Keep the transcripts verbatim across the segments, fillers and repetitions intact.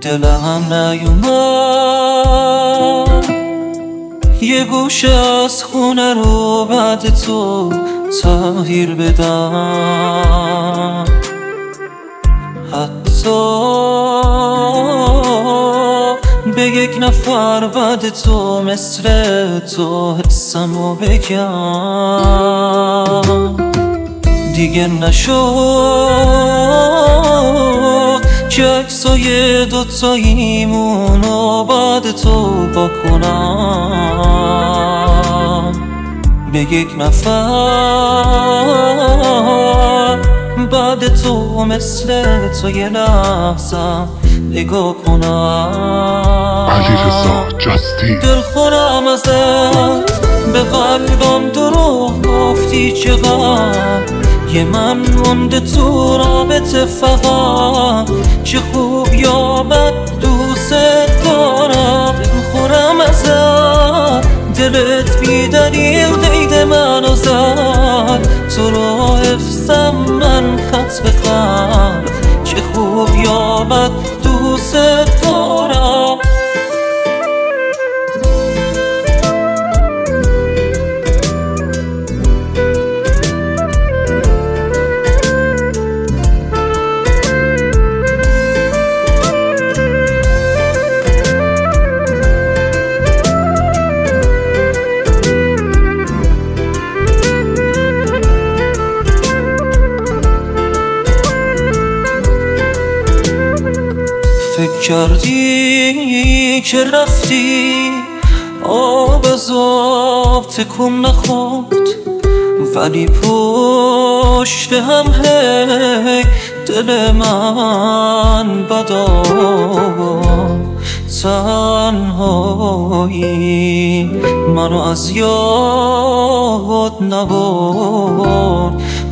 دلم نیومد یه گوشه از خونه رو بعد تو تغییر بدم، حتی به یک نفر بعد تو مثل تو حسمو بگم. دیگه نشد که عکسای دوتاییمونو بعد تو با کنم به یک نفر بعد تو مثل تو یه لحظه نگاه کنم. علیرضا جاستی. دل خورم ازت، به قلبم دروغ گفتی چقدر، یه من مونده تو رابطه فقط، چه خوب یا بد دوست دارم. دل خورم ازت، دلت بی دلیل قید منو زد، تو رو حفظم من خط به خط، چه خوب یا بد دوست دارم. فکر کردی که رفتی آب از آب تکون نخورد، ولی پشت هم هی دل من بدا تنهایی منو از یاد نبرد.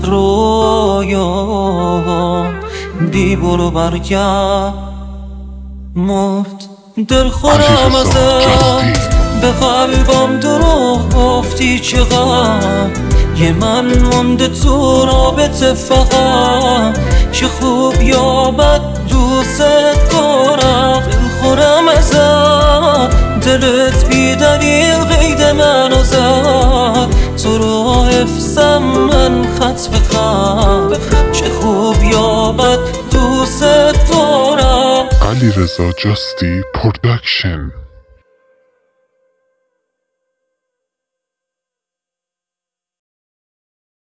رویا بی برو برگرد مرد. دل خورم ازت، به قلبم دروغ گفتی چقدر، یه من مونده تو رابطه فقط، چه خوب یا بد دوست دارم. دل خورم ازت، دلت بی دلیل قید منو زد، تو رو حفظم من خط به خط، چه خوب یا بد دوست دارم. علیرضا جاستی پروداکشن.